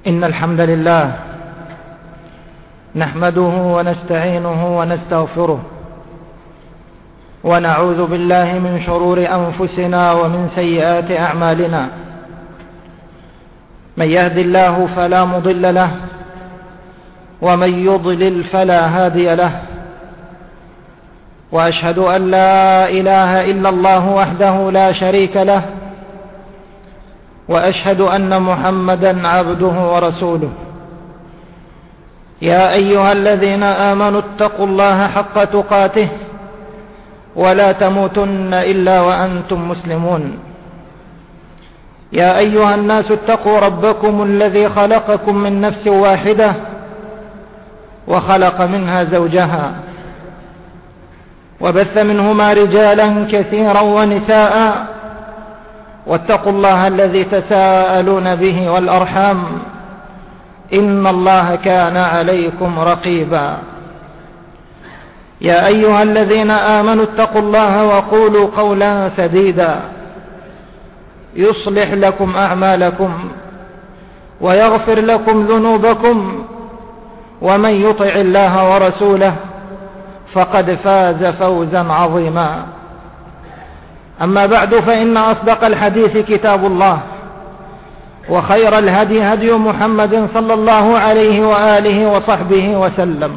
إن الحمد لله نحمده ونستعينه ونستغفره ونعوذ بالله من شرور أنفسنا ومن سيئات أعمالنا. من يهد الله فلا مضل له ومن يضلل فلا هادي له، وأشهد أن لا إله إلا الله وحده لا شريك له، وأشهد أن محمدا عبده ورسوله. يا أيها الذين آمنوا اتقوا الله حق تقاته ولا تموتن إلا وأنتم مسلمون. يا أيها الناس اتقوا ربكم الذي خلقكم من نفس واحدة وخلق منها زوجها وبث منهما رجالا كثيرا ونساء، واتقوا الله الذي تساءلون به والأرحام إن الله كان عليكم رقيبا. يا أيها الذين آمنوا اتقوا الله وقولوا قولا سديدا يصلح لكم أعمالكم ويغفر لكم ذنوبكم، ومن يطع الله ورسوله فقد فاز فوزا عظيما. أما بعد، فإن أصدق الحديث كتاب الله، وخير الهدي هدي محمد صلى الله عليه وآله وصحبه وسلم،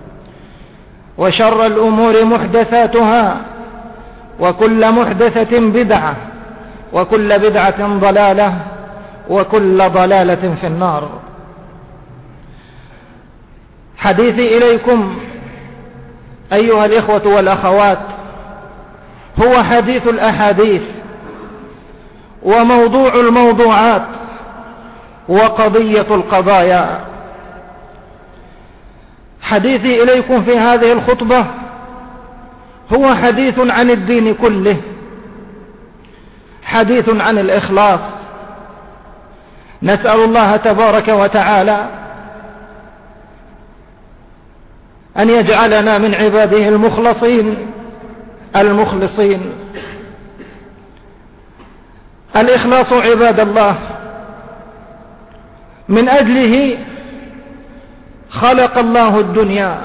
وشر الأمور محدثاتها، وكل محدثة بدعة، وكل بدعة ضلالة، وكل ضلالة في النار. حديثي إليكم أيها الإخوة والأخوات هو حديث الأحاديث، وموضوع الموضوعات، وقضية القضايا. حديثي إليكم في هذه الخطبة هو حديث عن الدين كله، حديث عن الإخلاص. نسأل الله تبارك وتعالى أن يجعلنا من عباده المخلصين المخلصين. الإخلاص عباد الله من أجله خلق الله الدنيا،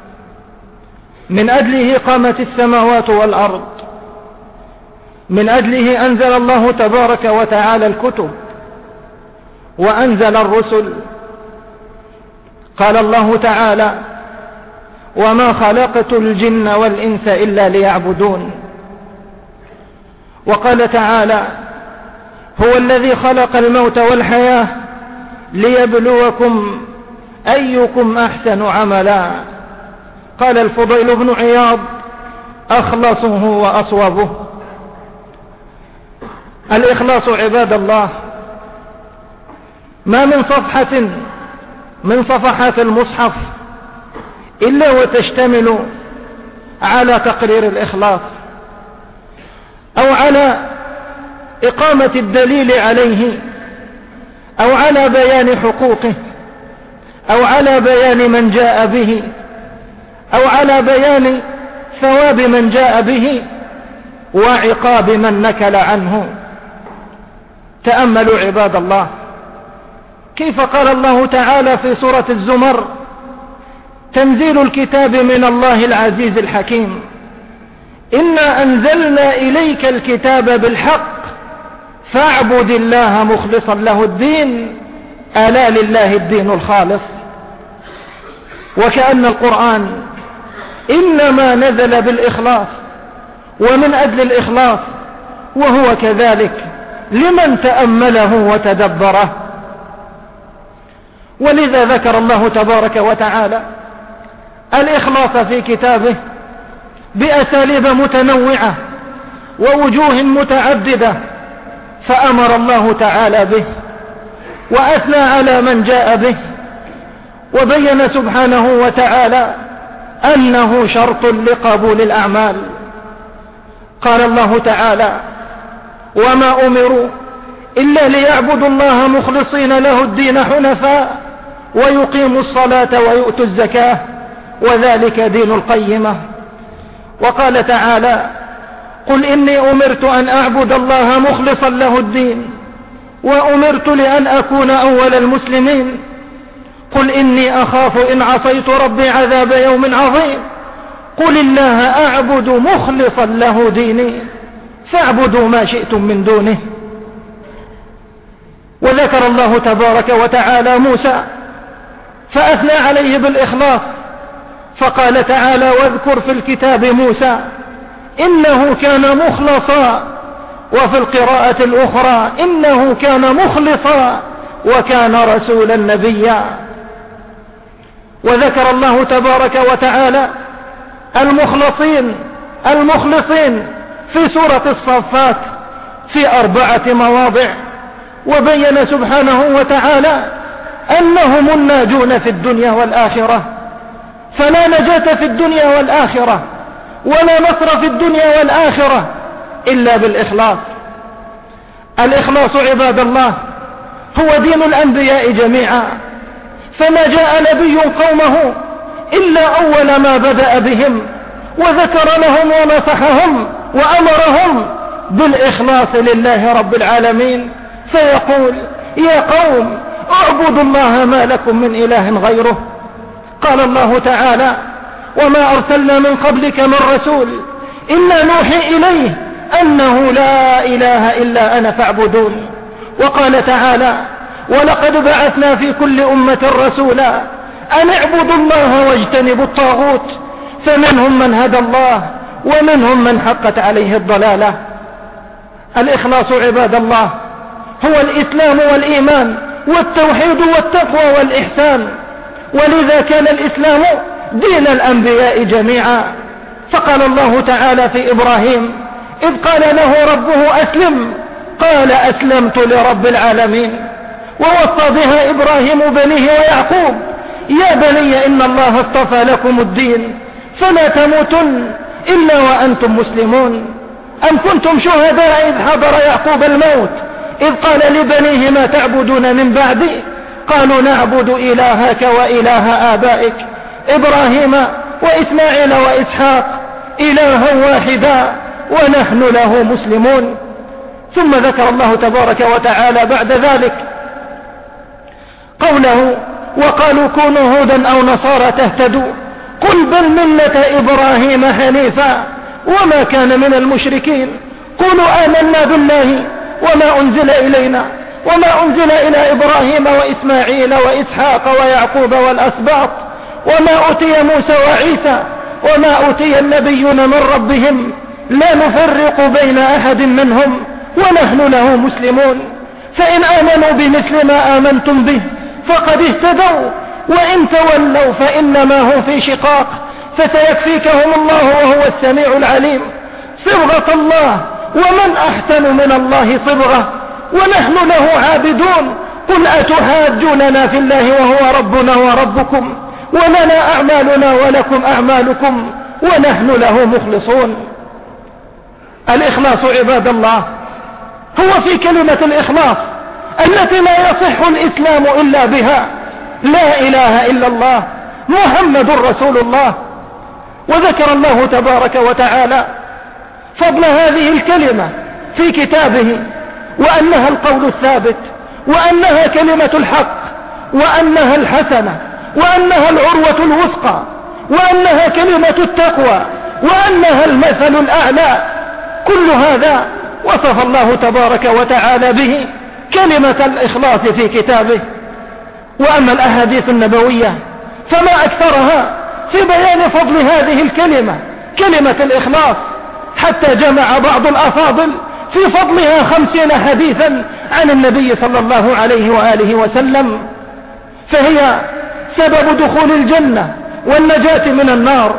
من أجله قامت السماوات والأرض، من أجله أنزل الله تبارك وتعالى الكتب وأنزل الرسل. قال الله تعالى: وما خلقت الجن والإنس إلا ليعبدون. وقال تعالى: هو الذي خلق الموت والحياة ليبلوكم أيكم أحسن عملا. قال الفضيل بن عياض: أخلصه وأصوبه. الإخلاص عباد الله ما من صفحة من صفحات المصحف إلا وتشتمل على تقرير الإخلاص، أو على إقامة الدليل عليه، أو على بيان حقوقه، أو على بيان من جاء به، أو على بيان ثواب من جاء به وعقاب من نكل عنه. تأملوا عباد الله كيف قال الله تعالى في سورة الزمر: تنزيل الكتاب من الله العزيز الحكيم، إنا أنزلنا إليك الكتاب بالحق فاعبد الله مخلصا له الدين ألا لله الدين الخالص. وكأن القرآن إنما نزل بالإخلاص ومن أجل الإخلاص، وهو كذلك لمن تأمله وتدبره. ولذا ذكر الله تبارك وتعالى الإخلاص في كتابه بأساليب متنوعة ووجوه متعددة، فأمر الله تعالى به وأثنى على من جاء به، وبين سبحانه وتعالى أنه شرط لقبول الأعمال. قال الله تعالى: وما أمروا إلا ليعبدوا الله مخلصين له الدين حنفاء ويقيموا الصلاة ويؤتوا الزكاة وذلك دين القيمة. وقال تعالى: قل إني أمرت أن أعبد الله مخلصا له الدين وأمرت لأن أكون أول المسلمين. قل إني أخاف إن عصيت ربي عذاب يوم عظيم. قل الله أعبد مخلصا له ديني فاعبدوا ما شئتم من دونه. وذكر الله تبارك وتعالى موسى فأثنى عليه بالإخلاص، فقال تعالى: واذكر في الكتاب موسى إنه كان مخلصا، وفي القراءة الأخرى إنه كان مخلصا وكان رسولا نبيا. وذكر الله تبارك وتعالى المخلصين في سورة الصافات في 4 مواضع، وبين سبحانه وتعالى أنهم الناجون في الدنيا والآخرة، فلا نجاة في الدنيا والآخرة ولا نصر في الدنيا والآخرة إلا بالإخلاص. الإخلاص عباد الله هو دين الأنبياء جميعا، فما جاء نبي قومه إلا أول ما بدأ بهم وذكر لهم ونصحهم وأمرهم بالإخلاص لله رب العالمين، فيقول: يا قوم اعبدوا الله ما لكم من إله غيره. قال الله تعالى: وما أرسلنا من قبلك من رسول إلا نوحي إليه أنه لا إله إلا أنا فاعبدون. وقال تعالى: ولقد بعثنا في كل أمة رسولا أن اعبدوا الله واجتنبوا الطاغوت، فمنهم من هدى الله ومنهم من حقت عليه الضلالة. الإخلاص عباد الله هو الإسلام والإيمان والتوحيد والتقوى والإحسان، ولذا كان الإسلام دين الأنبياء جميعا. فقال الله تعالى في إبراهيم إذ قال له ربه أسلم قال أسلمت لرب العالمين. ووصى بها إبراهيم بنيه ويعقوب: يا بني إن الله اصطفى لكم الدين فلا تموتن إلا وأنتم مسلمون. أم كنتم شهداء إذ حضر يعقوب الموت إذ قال لبنيه ما تعبدون من بعدي قالوا نعبد إلهك وإله آبائك إبراهيم وإسماعيل وإسحاق إلها واحدا ونحن له مسلمون. ثم ذكر الله تبارك وتعالى بعد ذلك قوله: وقالوا كونوا هودا أو نصارى تهتدوا قل بل ملة إبراهيم حنيفا وما كان من المشركين. قولوا آمنا بالله وما أنزل إلينا وما أنزل إلى إبراهيم وإسماعيل وإسحاق ويعقوب والأسباط وما أوتي موسى وعيسى وما أوتي النبيون من ربهم لا نفرق بين أحد منهم ونحن له مسلمون. فإن آمنوا بمثل ما آمنتم به فقد اهتدوا وإن تولوا فإنما هم في شقاق فسيكفيكهم الله وهو السميع العليم. صبغة الله ومن أحسن من الله صبغة ونحن له عابدون. قل أتحاجوننا في الله وهو ربنا وربكم ولنا أعمالنا ولكم أعمالكم ونحن له مخلصون. الإخلاص عباد الله هو في كلمة الإخلاص التي لا يصح الإسلام إلا بها: لا إله إلا الله محمد رسول الله. وذكر الله تبارك وتعالى فضل هذه الكلمة في كتابه، وأنها القول الثابت، وأنها كلمة الحق، وأنها الحسنة، وأنها العروة الوثقى، وأنها كلمة التقوى، وأنها المثل الأعلى. كل هذا وصف الله تبارك وتعالى به كلمة الإخلاص في كتابه. وأما الأحاديث النبوية فما أكثرها في بيان فضل هذه الكلمة كلمة الإخلاص، حتى جمع بعض الأفاضل في فضلها 50 حديثا عن النبي صلى الله عليه وآله وسلم. فهي سبب دخول الجنة والنجاة من النار،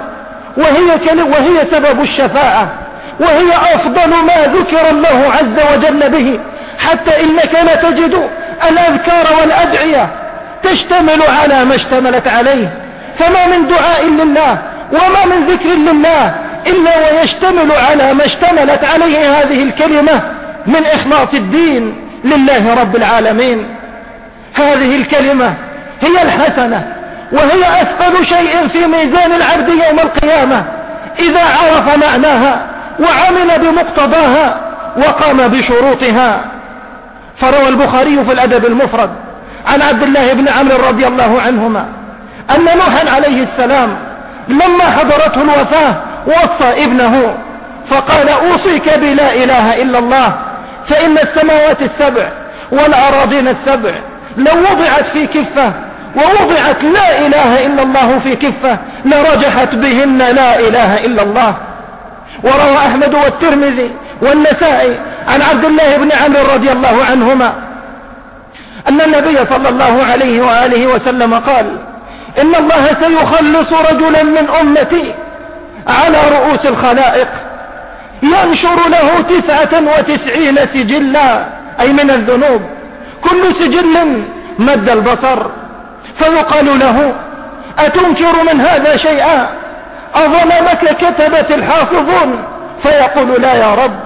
وهي سبب الشفاعة، وهي أفضل ما ذكر الله عز وجل به، حتى إنك لتجد الأذكار والأدعية تشتمل على ما اشتملت عليه. فما من دعاء لله وما من ذكر لله إلا ويشتمل على ما اشتملت عليه هذه الكلمة من إخلاص الدين لله رب العالمين. هذه الكلمة هي الحسنة، وهي أثقل شيء في ميزان العبد يوم القيامة إذا عرف معناها وعمل بمقتضاها وقام بشروطها. فروى البخاري في الأدب المفرد عن عبد الله بن عمرو رضي الله عنهما أن نوحا عليه السلام لما حضرته الوفاة وصى ابنه فقال: أوصيك بلا إله إلا الله، فإن السماوات السبع والأراضين السبع لو وضعت في كفة ووضعت لا إله إلا الله في كفة لرجحت بهن لا إله إلا الله. وروى أحمد والترمذي والنسائي عن عبد الله بن عمرو رضي الله عنهما أن النبي صلى الله عليه وآله وسلم قال: إن الله سيخلص رجلا من أمتي على رؤوس الخلائق ينشر له 99 سجلا، أي من الذنوب، كل سجل مد البصر، فيقال له: أتنكر من هذا شيئا؟ أظلمك كتبت الحافظون؟ فيقول: لا يا رب.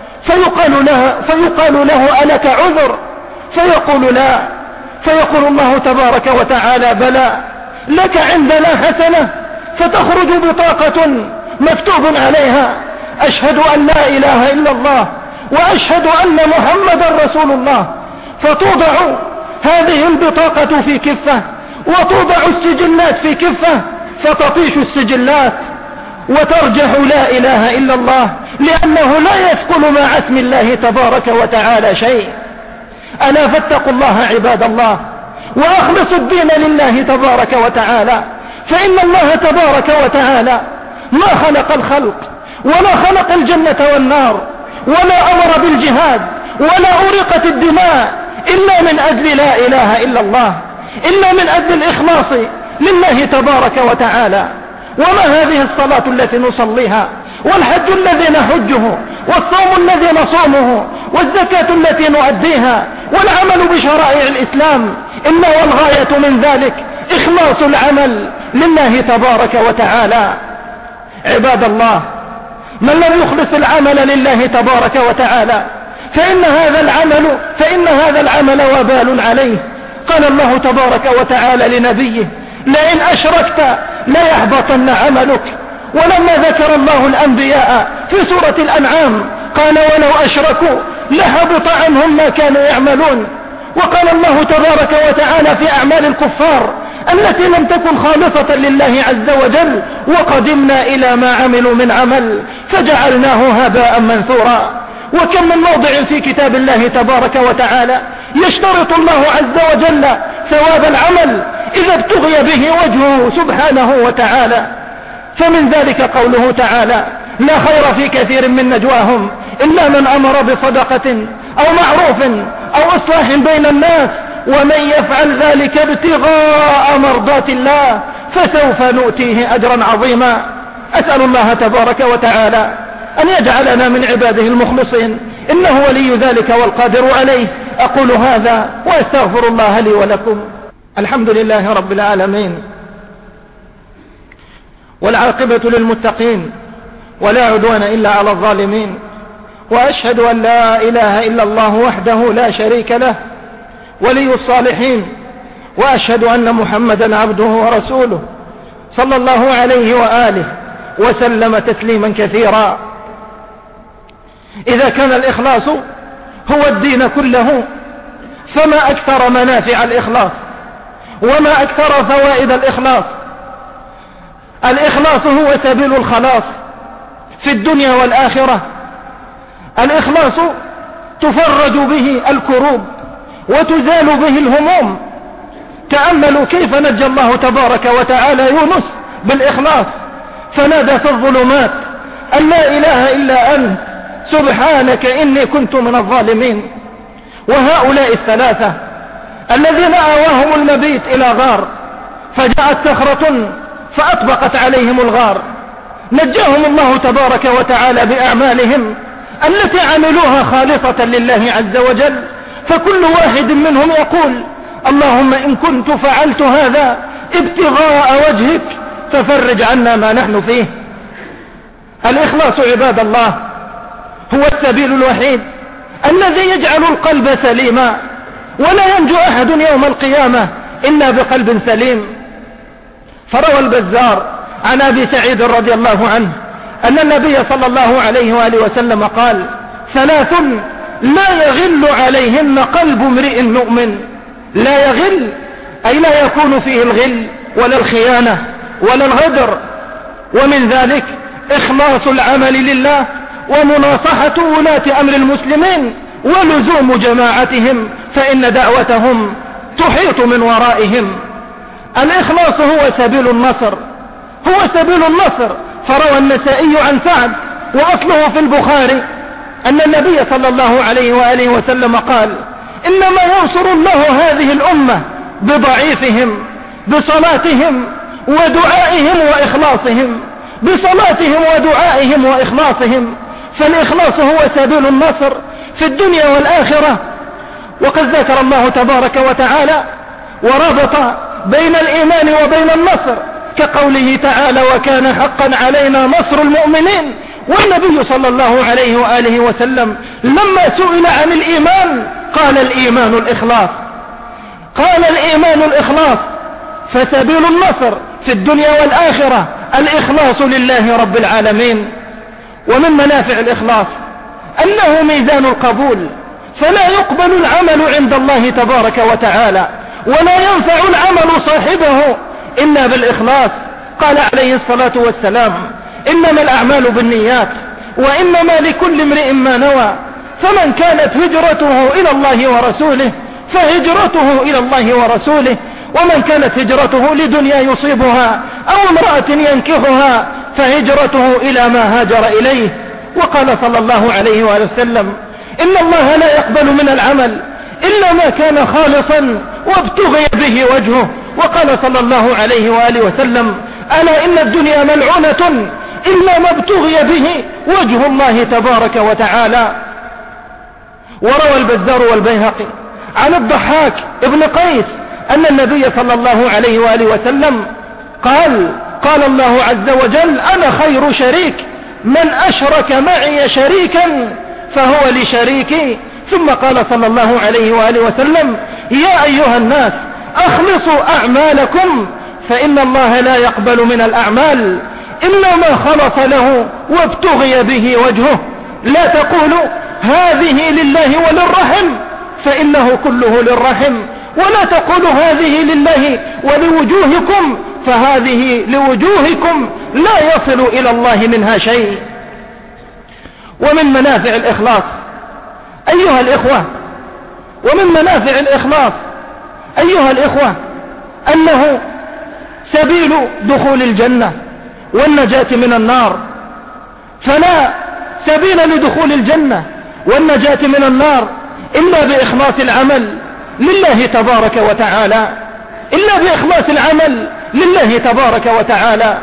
فيقال له: ألك عذر؟ فيقول: لا. فيقول الله تبارك وتعالى: بلى، لك عندنا حسنة. فتخرج بطاقة مكتوب عليها: أشهد أن لا إله إلا الله وأشهد أن محمدا رسول الله. فتوضع هذه البطاقة في كفة وتوضع السجلات في كفة، فتطيش السجلات وترجح لا إله إلا الله، لأنه لا يثقل مع اسم الله تبارك وتعالى شيء. ألا فاتقوا الله عباد الله، وأخلصوا الدين لله تبارك وتعالى، فإن الله تبارك وتعالى ما خلق الخلق ولا خلق الجنة والنار ولا أمر بالجهاد ولا أرقت الدماء إلا من أجل لا إله إلا الله، إلا من أجل الإخلاص لله تبارك وتعالى. وما هذه الصلاة التي نصليها، والحج الذي نحجه، والصوم الذي نصومه، والزكاة التي نؤديها، والعمل بشرائع الإسلام، إما والغاية من ذلك إخلاص العمل لله تبارك وتعالى. عباد الله، من لم يخلص العمل لله تبارك وتعالى فإن هذا العمل وبال عليه. قال الله تبارك وتعالى لنبيه: لئن أشركت ليحبطن عملك. ولما ذكر الله الأنبياء في سورة الأنعام قال: ولو أشركوا لحبط عنهم ما كانوا يعملون. وقال الله تبارك وتعالى في أعمال الكفار التي لم تكن خالصة لله عز وجل: وقدمنا إلى ما عملوا من عمل فجعلناه هباء منثورا. وكم من موضع في كتاب الله تبارك وتعالى يشترط الله عز وجل ثواب العمل إذا ابتغي به وجهه سبحانه وتعالى. فمن ذلك قوله تعالى: لا خير في كثير من نجواهم إلا من أمر بصدقة أو معروف أو إصلاح بين الناس ومن يفعل ذلك ابتغاء مرضات الله فسوف نؤتيه أجرا عظيما. أسأل الله تبارك وتعالى أن يجعلنا من عباده المخلصين، إنه ولي ذلك والقادر عليه. أقول هذا وأستغفر الله لي ولكم. الحمد لله رب العالمين، والعاقبة للمتقين، ولا عدوان إلا على الظالمين. وأشهد أن لا إله إلا الله وحده لا شريك له ولي الصالحين، وأشهد أن محمدا عبده ورسوله صلى الله عليه وآله وسلم تسليما كثيرا. إذا كان الإخلاص هو الدين كله فما أكثر منافع الإخلاص وما أكثر فوائد الإخلاص. الإخلاص هو سبيل الخلاص في الدنيا والآخرة. الإخلاص تفرج به الكروب وتزال به الهموم. تأملوا كيف نجى الله تبارك وتعالى يونس بالإخلاص، فنادى في الظلمات أن لا إله إلا أنت سبحانك إني كنت من الظالمين. وهؤلاء الثلاثة الذين آواهم المبيت إلى غار فجاءت صخرة فأطبقت عليهم الغار، نجاهم الله تبارك وتعالى بأعمالهم التي عملوها خالصة لله عز وجل. فكل واحد منهم يقول: اللهم إن كنت فعلت هذا ابتغاء وجهك ففرج عنا ما نحن فيه. الإخلاص عباد الله هو السبيل الوحيد الذي يجعل القلب سليما، ولا ينجو أحد يوم القيامة إلا بقلب سليم. فروى البزار عن أبي سعيد رضي الله عنه أن النبي صلى الله عليه وآله وسلم قال: ثلاث لا يغل عليهن قلب امرئ مؤمن. لا يغل أي لا يكون فيه الغل ولا الخيانة ولا الغدر. ومن ذلك إخلاص العمل لله ومناصحة ولاة أمر المسلمين ولزوم جماعتهم، فإن دعوتهم تحيط من ورائهم. الإخلاص هو سبيل النصر، هو سبيل النصر. فروى النسائي عن سعد وأصله في البخاري أن النبي صلى الله عليه وآله وسلم قال: إنما ينصر الله هذه الأمة بضعيفهم، بصلاتهم ودعائهم وإخلاصهم، بصلاتهم ودعائهم وإخلاصهم. فالإخلاص هو سبيل النصر في الدنيا والآخرة. وقد ذكر الله تبارك وتعالى وربط بين الإيمان وبين النصر كقوله تعالى: وكان حقا علينا نصر المؤمنين. والنبي صلى الله عليه وآله وسلم لما سئل عن الإيمان قال: الإيمان الإخلاص، قال: الإيمان الإخلاص. فسبيل النصر في الدنيا والآخرة الإخلاص لله رب العالمين. ومن منافع الإخلاص أنه ميزان القبول، فلا يقبل العمل عند الله تبارك وتعالى ولا ينفع العمل صاحبه إلا بالإخلاص. قال عليه الصلاة والسلام: إنما الأعمال بالنيات وإنما لكل امرئ ما نوى، فمن كانت هجرته إلى الله ورسوله فهجرته إلى الله ورسوله، ومن كانت هجرته لدنيا يصيبها أو امرأة ينكحها فهجرته إلى ما هاجر إليه. وقال صلى الله عليه وآله وسلم: إن الله لا يقبل من العمل إلا ما كان خالصا وابتغي به وجهه. وقال صلى الله عليه وآله وسلم: ألا إن الدنيا ملعونة إلا ما ابتغي به وجه الله تبارك وتعالى. وروى البزار والبيهقي عن الضحاك ابن قيس أن النبي صلى الله عليه وآله وسلم قال الله عز وجل: أنا خير شريك، من أشرك معي شريكا فهو لشريكي. ثم قال صلى الله عليه وآله وسلم: يا أيها الناس أخلصوا أعمالكم فإن الله لا يقبل من الأعمال إلا ما خلص له وابتغي به وجهه. لا تقولوا هذه لله وللرحم فإنه كله للرحم، ولا تقولوا هذه لله ولوجوهكم فهذه لوجوهكم لا يصل إلى الله منها شيء. ومن منافع الإخلاص أيها الإخوة، ومن منافع الإخلاص أيها الإخوة أنه سبيل دخول الجنة والنجاة من النار. فلا سبيل لدخول الجنة والنجاة من النار إلا بإخلاص العمل لله تبارك وتعالى، إلا بإخلاص العمل لله تبارك وتعالى.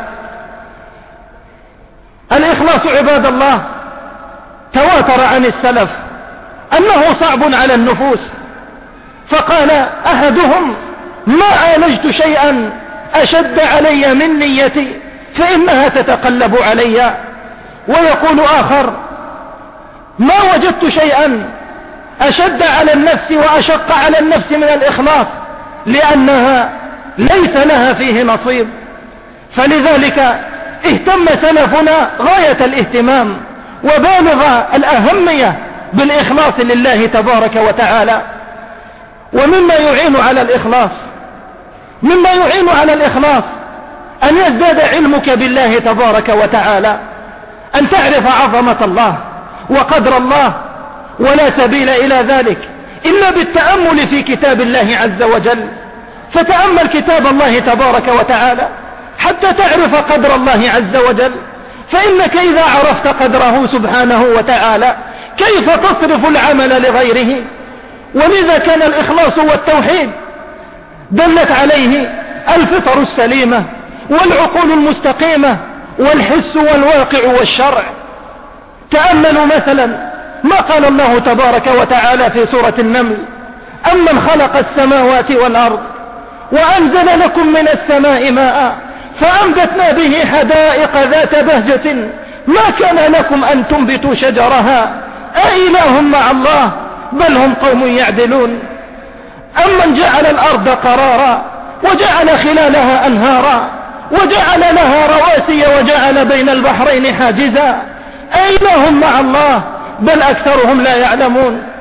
الإخلاص عباد الله تواتر عن السلف أنه صعب على النفوس، فقال أحدهم: ما عالجت شيئا أشد علي من نيتي فإنها تتقلب علي. ويقول آخر: ما وجدت شيئا أشد على النفس وأشق على النفس من الإخلاص لأنها ليس لها فيه نصيب. فلذلك اهتم سلفنا غاية الاهتمام وبالغ الأهمية بالإخلاص لله تبارك وتعالى. ومما يعين على الإخلاص، مما يعين على الإخلاص أن يزداد علمك بالله تبارك وتعالى، أن تعرف عظمة الله وقدر الله، ولا سبيل إلى ذلك إلا بالتأمل في كتاب الله عز وجل. فتأمل كتاب الله تبارك وتعالى حتى تعرف قدر الله عز وجل، فإنك إذا عرفت قدره سبحانه وتعالى كيف تصرف العمل لغيره. ولذا كان الإخلاص والتوحيد دلت عليه الفطر السليمة والعقول المستقيمة والحس والواقع والشرع. تأملوا مثلا ما قال الله تبارك وتعالى في سورة النمل: أمن خلق السماوات والأرض وأنزل لكم من السماء ماء فأنبتنا به حدائق ذات بهجة ما كان لكم أن تنبتوا شجرها أإله مع الله بل هم قوم يعدلون. أمن جعل الأرض قرارا وجعل خلالها أنهارا وجعل لها رواسي وجعل بين البحرين حاجزا أإله مع الله بل أكثرهم لا يعلمون.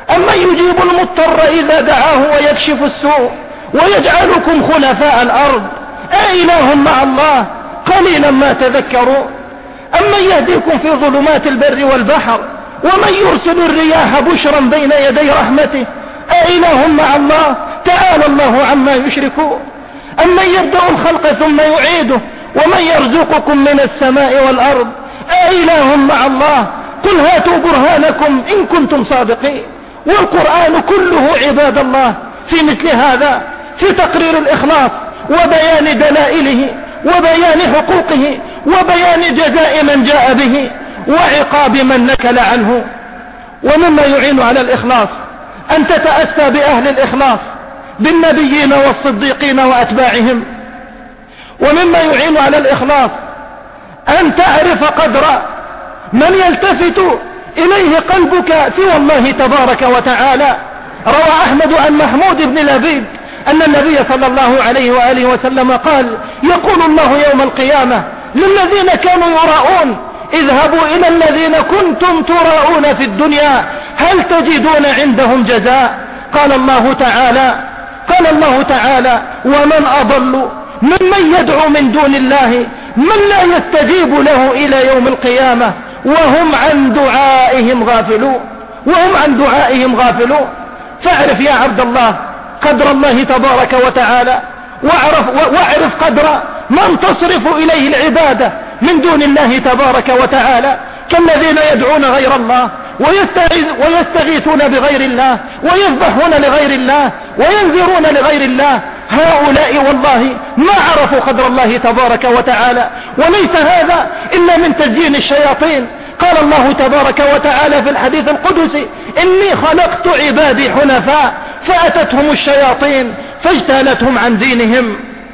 أمن يجيب المضطر إذا دعاه ويكشف السوء ويجعلكم خلفاء الأرض أإله مع الله قليلا ما تذكرون أمن يهديكم في ظلمات البر والبحر ومن يرسل الرياح بشرا بين يدي رحمته أإله مع الله تعالى الله عما يشركون أمن يبدأ الخلق ثم يعيده ومن يرزقكم من السماء والأرض أإله مع الله قل هاتوا برهانكم إن كنتم صادقين. والقرآن كله عباد الله في مثل هذا، في تقرير الإخلاص وبيان دلائله وبيان حقوقه وبيان جزاء من جاء به وعقاب من نكل عنه. ومما يعين على الإخلاص أن تتأسى بأهل الإخلاص بالنبيين والصديقين وأتباعهم. ومما يعين على الإخلاص أن تعرف قدر من يلتفت إليه قلبك سوى الله تبارك وتعالى. روى أحمد عن محمود بن لبيد أن النبي صلى الله عليه وآله وسلم قال: يقول الله يوم القيامة للذين كانوا يراءون اذهبوا إلى الذين كنتم تراءون في الدنيا هل تجدون عندهم جزاء؟ قال الله تعالى: ومن أضل ممن يدعو من دون الله من لا يستجيب له إلى يوم القيامة وهم عن دعائهم غافلون. فاعرف يا عبد الله قدر الله تبارك وتعالى، واعرف قدر من تصرف إليه العبادة من دون الله تبارك وتعالى، كالذين يدعون غير الله ويستغيثون بغير الله ويذبحون لغير الله وينذرون لغير الله. هؤلاء والله ما عرفوا قدر الله تبارك وتعالى، وليس هذا إلا من تزيين الشياطين. قال الله تبارك وتعالى في الحديث القدسي: إني خلقت عبادي حنفاء فأتتهم الشياطين فاجتالتهم عن دينهم.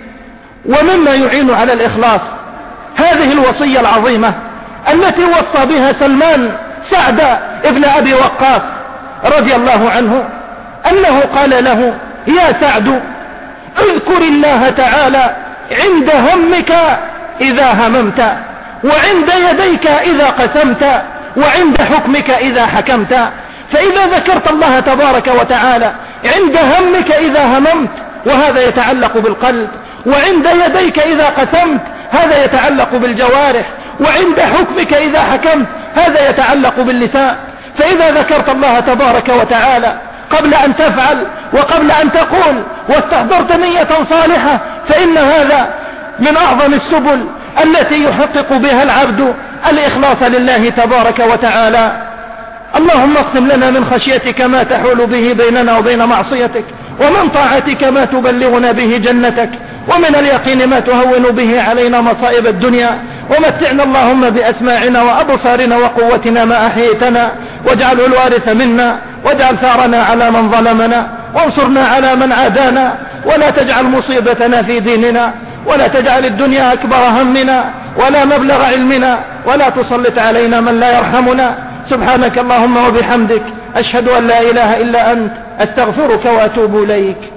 ومما يعين على الإخلاص هذه الوصية العظيمة التي وصى بها سلمان سعد ابن أبي وقاص رضي الله عنه، أنه قال له: يا سعد اذكر الله تعالى عند همك إذا هممت، وعند يديك إذا قسمت، وعند حكمك إذا حكمت. فإذا ذكرت الله تبارك وتعالى عند همك إذا هممت، وهذا يتعلق بالقلب، وعند يديك إذا قسمت هذا يتعلق بالجوارح، وعند حكمك إذا حكمت هذا يتعلق باللسان. فإذا ذكرت الله تبارك وتعالى قبل أن تفعل وقبل أن تقول واستحضرت نية صالحة فإن هذا من أعظم السبل التي يحقق بها العبد الإخلاص لله تبارك وتعالى. اللهم اقسم لنا من خشيتك ما تحول به بيننا وبين معصيتك، ومن طاعتك ما تبلغنا به جنتك، ومن اليقين ما تهون به علينا مصائب الدنيا. ومتعنا اللهم بأسماعنا وأبصارنا وقوتنا ما أحييتنا، واجعله الوارث منا، واجعل ثارنا على من ظلمنا، وانصرنا على من عادانا، ولا تجعل مصيبتنا في ديننا، ولا تجعل الدنيا أكبر همنا ولا مبلغ علمنا، ولا تسلط علينا من لا يرحمنا. سبحانك اللهم وبحمدك أشهد أن لا إله إلا أنت أستغفرك وأتوب إليك.